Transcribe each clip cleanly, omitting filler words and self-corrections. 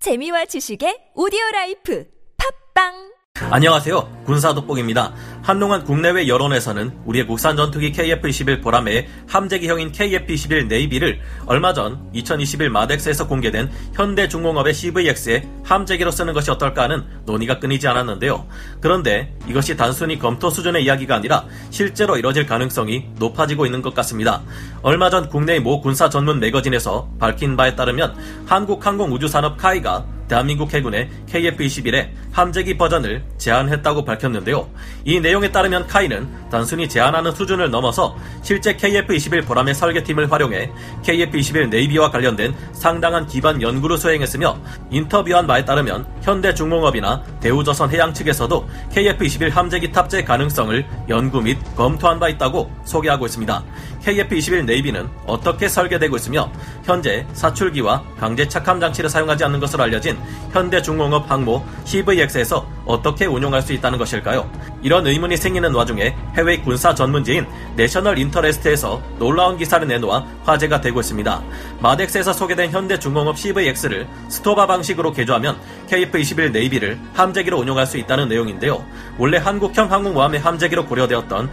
재미와 지식의 오디오라이프 팝빵. 안녕하세요. 군사돋보기입니다. 한동안 국내외 여론에서는 우리의 국산 전투기 KF-21 보라매의 함재기형인 KF-21 네이비를 얼마 전 2021 마덱스에서 공개된 현대중공업의 CVX에 함재기로 쓰는 것이 어떨까 하는 논의가 끊이지 않았는데요. 그런데 이것이 단순히 검토 수준의 이야기가 아니라 실제로 이뤄질 가능성이 높아지고 있는 것 같습니다. 얼마 전 국내의 모 군사 전문 매거진에서 밝힌 바에 따르면 한국항공우주산업 카이가 대한민국 해군의 KF-21의 함재기 버전을 제안했다고 밝혔는데요. 이 내용에 따르면 카이는 단순히 제안하는 수준을 넘어서 실제 KF-21 보라매 설계팀을 활용해 KF-21 네이비와 관련된 상당한 기반 연구를 수행했으며, 인터뷰한 바에 따르면 현대중공업이나 대우조선해양 측에서도 KF-21 함재기 탑재 가능성을 연구 및 검토한 바 있다고 소개하고 있습니다. KF-21 네이비는 어떻게 설계되고 있으며 현재 사출기와 강제 착함 장치를 사용하지 않는 것으로 알려진 현대중공업 항모 CVX에서 어떻게 운용할 수 있다는 것일까요? 이런 의문이 생기는 와중에 해외 군사 전문지인 내셔널 인터레스트에서 놀라운 기사를 내놓아 화제가 되고 있습니다. 마덱스에서 소개된 현대중공업 CVX를 스토바 방식으로 개조하면 KF-21 네이비를 함재기로 운용할 수 있다는 내용인데요. 원래 한국형 항공모함의 함재기로 고려되었던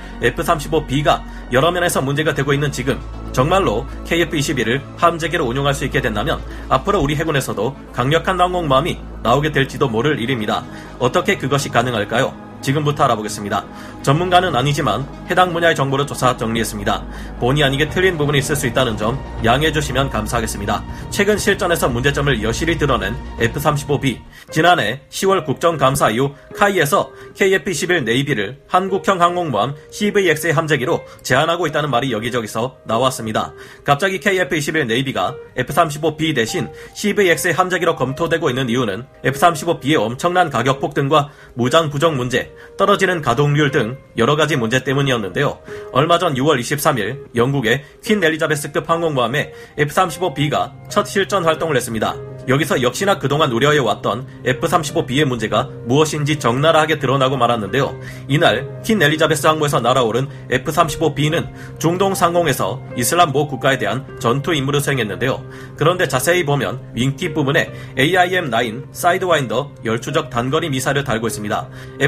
F-35B가 여러 면에서 문제가 되고 있는 지금, 정말로 KF-21을 함재기로 운용할 수 있게 된다면 앞으로 우리 해군에서도 강력한 항공모함이 나오게 될지도 모를 일입니다. 어떻게 그것이 가능할까요? 지금부터 알아보겠습니다. 전문가는 아니지만 해당 분야의 정보를 조사 정리했습니다. 본의 아니게 틀린 부분이 있을 수 있다는 점 양해해 주시면 감사하겠습니다. 최근 실전에서 문제점을 여실히 드러낸 F-35B. 지난해 10월 국정감사 이후 카이에서 KF-21 네이비를 한국형 항공모함 CVX의 함재기로 제안하고 있다는 말이 여기저기서 나왔습니다. 갑자기 KF-21 네이비가 F-35B 대신 CVX의 함재기로 검토되고 있는 이유는 F-35B의 엄청난 가격 폭등과 무장 부족 문제, 떨어지는 가동률 등 여러가지 문제 때문이었는데요. 얼마 전 6월 23일 영국의 퀸 엘리자베스급 항공모함의 F-35B가 첫 실전 활동을 했습니다. 여기서 역시나 그동안 우려해왔던 F-35B의 문제가 무엇인지 적나라하게 드러나고 말았는데요. 이날 퀸 엘리자베스 항모에서 날아오른 F-35B는 중동 상공에서 이슬람 모 국가에 대한 전투 임무를 수행했는데요. 그런데 자세히 보면 윙팁 부분에 AIM-9 사이드와인더 열추적 단거리 미사일을 달고 있습니다.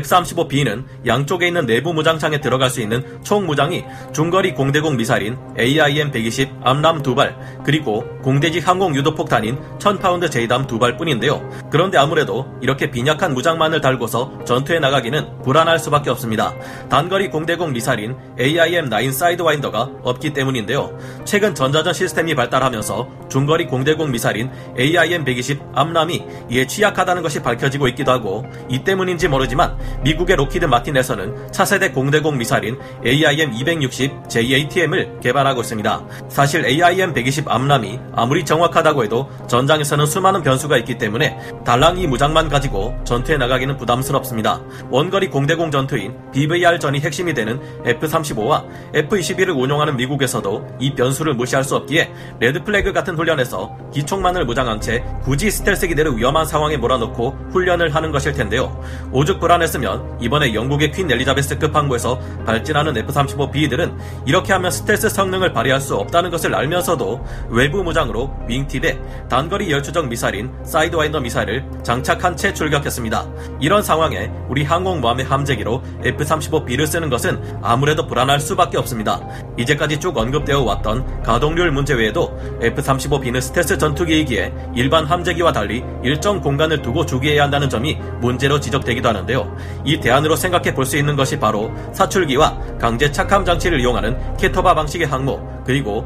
F-35B는 양쪽에 있는 내부 무장창에 들어갈 수 있는 총 무장이 중거리 공대공 미사일인 AIM-120 암람 2발, 그리고 공대지 항공 유도폭탄인 1000파운드 제이담 2발 뿐인데요. 그런데 아무래도 이렇게 빈약한 무장만을 달고서 전투에 나가기는 불안할 수밖에 없습니다. 단거리 공대공 미사일인 AIM-9 사이드와인더가 없기 때문인데요. 최근 전자전 시스템이 발달하면서 중거리 공대공 미사일인 AIM-120 암람이 이에 취약하다는 것이 밝혀지고 있기도 하고, 이 때문인지 모르지만 미국의 로키드 마틴에서는 차세대 공대공 미사일인 AIM-260 JATM을 개발하고 있습니다. 사실 AIM-120 암람이 아무리 정확하다고 해도 전장에서는 수많은 변수가 있기 때문에 달랑 이 무장만 가지고 전투에 나가기는 부담스럽습니다. 원거리 공대공 전투인 BVR전이 핵심이 되는 F-35와 F-21을 운용하는 미국에서도 이 변수를 무시할 수 없기에 레드플래그 같은 훈련에서 기총만을 무장한 채 굳이 스텔스 기대를 위험한 상황에 몰아넣고 훈련을 하는 것일 텐데요. 오죽 불안했으면 이번에 영국의 퀸 엘리자베스급 항모에서 발진하는 F-35B들은 이렇게 하면 스텔스 성능을 발휘할 수 없다는 것을 알면서도 외부 무장으로 윙팁에 단거리 열추적 미사일인 사이드와인더 미사일을 장착한 채 출격했습니다. 이런 상황에 우리 항공모함의 함재기로 F-35B를 쓰는 것은 아무래도 불안할 수밖에 없습니다. 이제까지 쭉 언급되어 왔던 가동률 문제 외에도 F-35B는 스텔스 전투기이기에 일반 함재기와 달리 일정 공간을 두고 주기해야 한다는 점이 문제로 지적되기도 하는데요. 이 대안으로 생각해 볼 수 있는 것이 바로 사출기와 강제 착함 장치를 이용하는 캐토바 방식의 항모, 그리고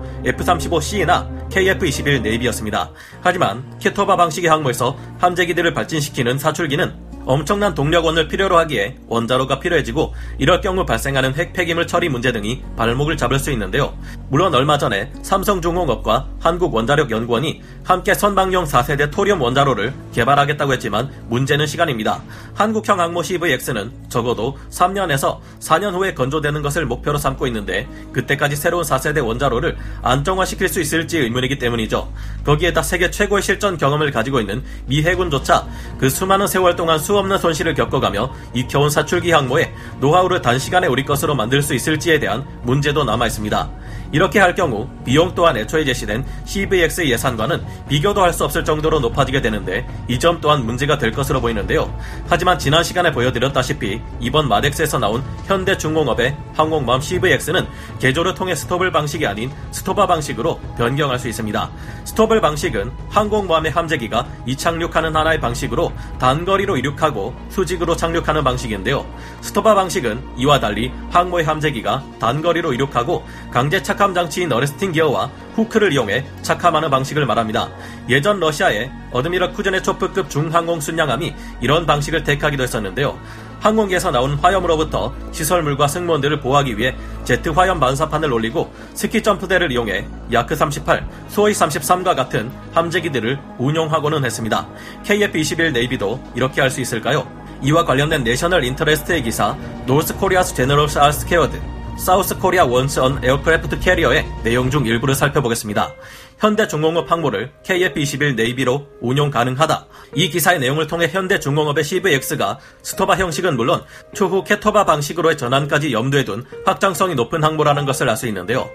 F-35C나 KF-21 네이비였습니다. 하지만 캐토바 방식의 항모에서 함재기들을 발진시키는 사출기는 엄청난 동력원을 필요로 하기에 원자로가 필요해지고, 이럴 경우 발생하는 핵 폐기물 처리 문제 등이 발목을 잡을 수 있는데요. 물론 얼마 전에 삼성중공업과 한국원자력연구원이 함께 선박용 4세대 토륨 원자로를 개발하겠다고 했지만 문제는 시간입니다. 한국형 항모 CVX는 적어도 3년에서 4년 후에 건조되는 것을 목표로 삼고 있는데, 그때까지 새로운 4세대 원자로를 안정화시킬 수 있을지 의문이기 때문이죠. 거기에다 세계 최고의 실전 경험을 가지고 있는 미 해군조차 그 수많은 세월 동안 수없는 손실을 겪어가며 익혀온 사출기 항모에 노하우를 단시간에 우리 것으로 만들 수 있을지에 대한 문제도 남아있습니다. 이렇게 할 경우 비용 또한 애초에 제시된 CVX 예산과는 비교도 할 수 없을 정도로 높아지게 되는데 이 점 또한 문제가 될 것으로 보이는데요. 하지만 지난 시간에 보여드렸다시피 이번 마덱스에서 나온 현대중공업의 항공모함 CVX는 개조를 통해 스토블 방식이 아닌 스토바 방식으로 변경할 수 있습니다. 스토블 방식은 항공모함의 함재기가 이착륙하는 하나의 방식으로 단거리로 이륙하고 수직으로 착륙하는 방식인데요. 스토바 방식은 이와 달리 항모의 함재기가 단거리로 이륙하고 강제 착함 장치인 어레스팅 기어와 후크를 이용해 착함하는 방식을 말합니다. 예전 러시아의 어드미럴 쿠즈네초프급 중항공 순양함이 이런 방식을 택하기도 했었는데요. 항공기에서 나온 화염으로부터 시설물과 승무원들을 보호하기 위해 제트 화염 반사판을 올리고 스키 점프대를 이용해 야크 38, 수호이 33과 같은 함재기들을 운용하고는 했습니다. KF-21 네이비도 이렇게 할 수 있을까요? 이와 관련된 내셔널 인터레스트의 기사 노스 코리아스 제너럴스 알 스케어드 사우스 코리아 원스 언 에어크래프트 캐리어의 내용 중 일부를 살펴보겠습니다. 현대중공업 항모를 KF-21 네이비로 운용 가능하다. 이 기사의 내용을 통해 현대중공업의 CVX가 스토바 형식은 물론 추후 캐토바 방식으로의 전환까지 염두에 둔 확장성이 높은 항모라는 것을 알 수 있는데요.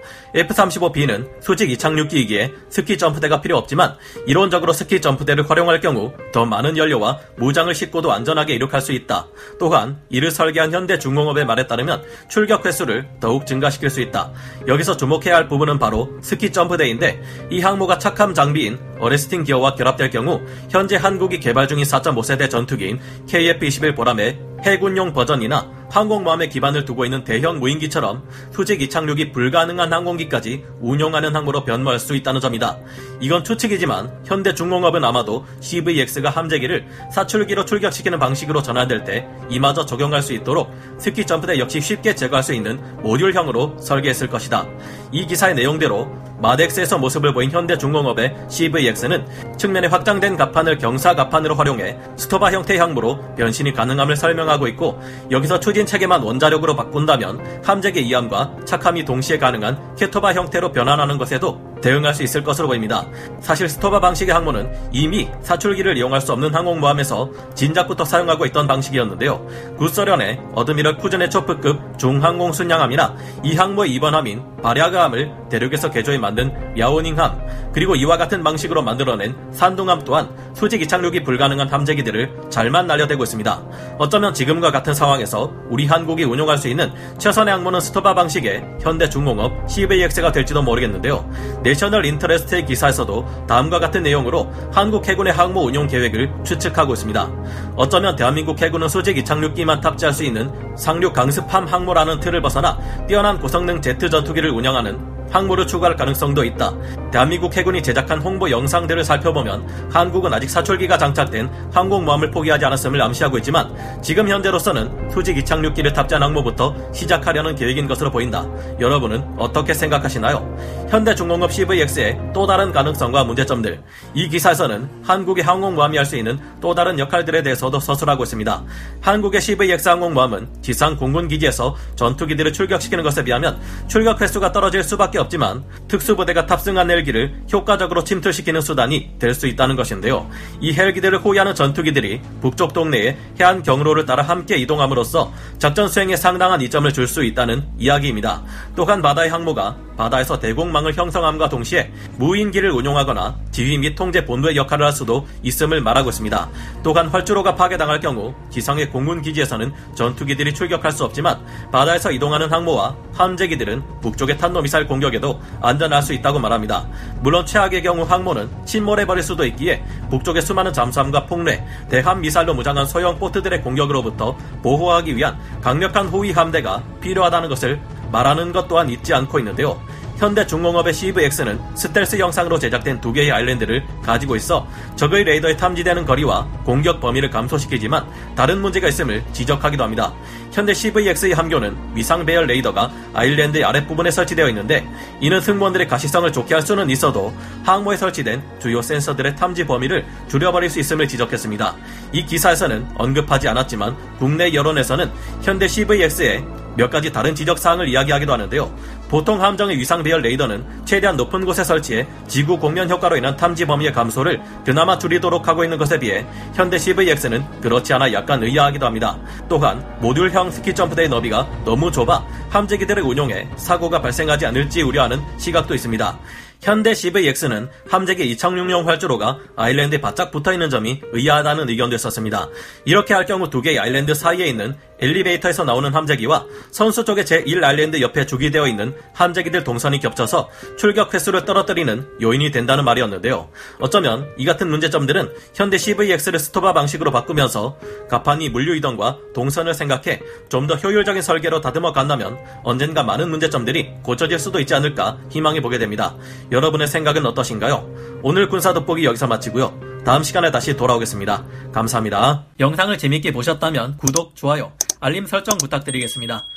F-35B는 수직 이착륙기이기에 스키 점프대가 필요 없지만 이론적으로 스키 점프대를 활용할 경우 더 많은 연료와 무장을 싣고도 안전하게 이륙할 수 있다. 또한 이를 설계한 현대중공업의 말에 따르면 출격 횟수를 더욱 증가시킬 수 있다. 여기서 주목해야 할 부분은 바로 스키 점프대인데 이 항모가 착함 장비인 어레스팅 기어와 결합될 경우 현재 한국이 개발 중인 4.5세대 전투기인 KF-21 보람의 해군용 버전이나 항공모함에 기반을 두고 있는 대형 무인기처럼 수직 이착륙이 불가능한 항공기까지 운용하는 항모로 변모할 수 있다는 점이다. 이건 추측이지만 현대중공업은 아마도 CVX가 함재기를 사출기로 출격시키는 방식으로 전환될 때 이마저 적용할 수 있도록 스키 점프대 역시 쉽게 제거할 수 있는 모듈형으로 설계했을 것이다. 이 기사의 내용대로 마덱스에서 모습을 보인 현대중공업의 CVX는 측면에 확장된 갑판을 경사 갑판으로 활용해 스토바 형태의 항모로 변신이 가능함을 설명하고 있고, 여기서 추진 체계만 원자력으로 바꾼다면 함재기 이함과 착함이 동시에 가능한 캐토바 형태로 변환하는 것에도 대응할 수 있을 것으로 보입니다. 사실 스토바 방식의 항모는 이미 사출기를 이용할 수 없는 항공모함에서 진작부터 사용하고 있던 방식이었는데요. 구소련의 어드미럴 쿠즈네초프급 중항공 순양함이나 이 항모의 이번함인 바랴그함을 대륙에서 개조해 만든 야오닝함, 그리고 이와 같은 방식으로 만들어낸 산둥함 또한 수직 이착륙이 불가능한 함재기들을 잘만 날려대고 있습니다. 어쩌면 지금과 같은 상황에서 우리 한국이 운용할 수 있는 최선의 항모는 스토바 방식의 현대중공업 CVX가 될지도 모르겠는데요. 내셔널 인터레스트의 기사에서도 다음과 같은 내용으로 한국 해군의 항모 운용 계획을 추측하고 있습니다. 어쩌면 대한민국 해군은 수직 이착륙기만 탑재할 수 있는 상륙 강습함 항모라는 틀을 벗어나 뛰어난 고성능 제트 전투기를 운영하는 항모를 추가할 가능성도 있다. 대한민국 해군이 제작한 홍보 영상들을 살펴보면 한국은 아직 사출기가 장착된 항공모함을 포기하지 않았음을 암시하고 있지만 지금 현재로서는 수직 이착륙기를 탑재한 항모부터 시작하려는 계획인 것으로 보인다. 여러분은 어떻게 생각하시나요? 현대중공업 CVX의 또 다른 가능성과 문제점들, 이 기사에서는 한국의 항공모함이 할 수 있는 또 다른 역할들에 대해서도 서술하고 있습니다. 한국의 CVX 항공모함은 지상 공군기지에서 전투기들을 출격시키는 것에 비하면 출격 횟수가 떨어질 수밖에 없지만 특수부대가 탑승한 헬기를 효과적으로 침투시키는 수단이 될 수 있다는 것인데요. 이 헬기들을 호위하는 전투기들이 북쪽 동네의 해안 경로를 따라 함께 이동함으로써 작전 수행에 상당한 이점을 줄 수 있다는 이야기입니다. 또한 바다의 항모가 바다에서 대공망을 형성함과 동시에 무인기를 운용하거나 지휘 및 통제 본부의 역할을 할 수도 있음을 말하고 있습니다. 또한 활주로가 파괴당할 경우 지상의 공군기지에서는 전투기들이 출격할 수 없지만 바다에서 이동하는 항모와 함재기들은 북쪽의 탄도미사일 공격에도 안전할 수 있다고 말합니다. 물론 최악의 경우 항모는 침몰해버릴 수도 있기에 북쪽의 수많은 잠수함과 폭뢰, 대함 미사일로 무장한 소형 보트들의 공격으로부터 보호하기 위한 강력한 호위 함대가 필요하다는 것을 말하는 것 또한 잊지 않고 있는데요. 현대중공업의 CVX는 스텔스 형상으로 제작된 2개의 아일랜드를 가지고 있어 적의 레이더에 탐지되는 거리와 공격 범위를 감소시키지만 다른 문제가 있음을 지적하기도 합니다. 현대 CVX의 함교는 위상 배열 레이더가 아일랜드의 아랫부분에 설치되어 있는데 이는 승무원들의 가시성을 좋게 할 수는 있어도 항모에 설치된 주요 센서들의 탐지 범위를 줄여버릴 수 있음을 지적했습니다. 이 기사에서는 언급하지 않았지만 국내 여론에서는 현대 CVX의 몇 가지 다른 지적사항을 이야기하기도 하는데요. 보통 함정의 위상 배열 레이더는 최대한 높은 곳에 설치해 지구 공면 효과로 인한 탐지 범위의 감소를 그나마 줄이도록 하고 있는 것에 비해 현대 CVX는 그렇지 않아 약간 의아하기도 합니다. 또한 모듈형 스키 점프대의 너비가 너무 좁아 함재기들을 운용해 사고가 발생하지 않을지 우려하는 시각도 있습니다. 현대 CVX는 함재기 이착륙용 활주로가 아일랜드에 바짝 붙어있는 점이 의아하다는 의견도 있었습니다. 이렇게 할 경우 두 개의 아일랜드 사이에 있는 엘리베이터에서 나오는 함재기와 선수 쪽의 제1 아일랜드 옆에 주기되어 있는 함재기들 동선이 겹쳐서 출격 횟수를 떨어뜨리는 요인이 된다는 말이었는데요. 어쩌면 이 같은 문제점들은 현대 CVX를 스토바 방식으로 바꾸면서 가판이 물류 이동과 동선을 생각해 좀 더 효율적인 설계로 다듬어 간다면 언젠가 많은 문제점들이 고쳐질 수도 있지 않을까 희망해보게 됩니다. 여러분의 생각은 어떠신가요? 오늘 군사 돋보기 여기서 마치고요. 다음 시간에 다시 돌아오겠습니다. 감사합니다. 영상을 재밌게 보셨다면 구독, 좋아요, 알림 설정 부탁드리겠습니다.